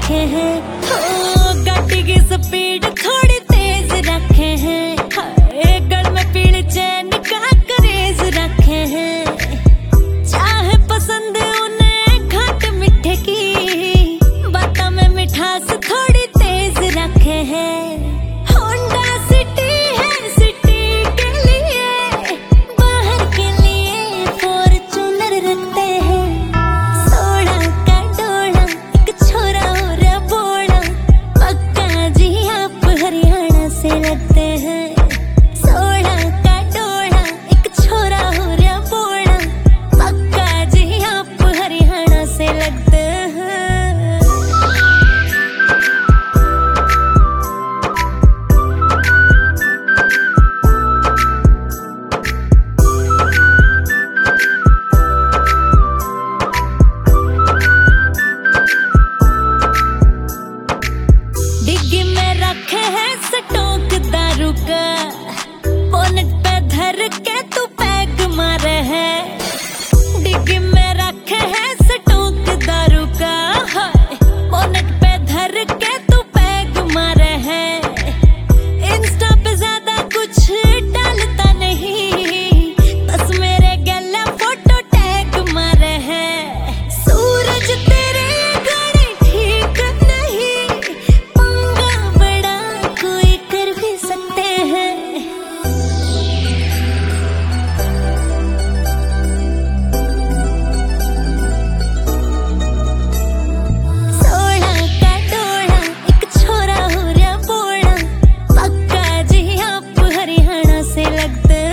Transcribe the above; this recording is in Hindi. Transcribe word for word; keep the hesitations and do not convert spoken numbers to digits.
रखे हैं। हो गाड़ी की स्पीड थोड़ी तेज रखे हैं। हाय गल में पीली चैन का करेज रखे हैं। चाहे पसंद उन्हें घाट मीठे की, बातों में मिठास थोड़ी तेज रखे हैं। होंडा सिटी है सिटी के लिए, बाहर के लिए फॉर्च्यूनर रखते हैं। सोना का डोना एक छोरा और बोना, पक्का जी आप हरियाणा से लगते हैं। सोना का डोना एक छोरा और बोना, पक्का जी आप हरियाणा से लगते हैं। डिग्गी में रखे हैं स्टॉक दारू का, बोनट पे धर के तू पैग मारे है। डिग्गी में रखे हैं स्टॉक दारू का, हाय बोनट पे धर के तू पैग मारे है। इंस्टा पे ज्यादा कुछ डालता नहीं, बस मेरे गले फोटो टैग मारे है। सूरज तेरे घड़ी ठीक नहीं, पंगा बड़ा कोई कर भी सकते हैं। सोना का डोना एक छोरा हो रहा बोना, पक्का जी आप हरियाणा से लगते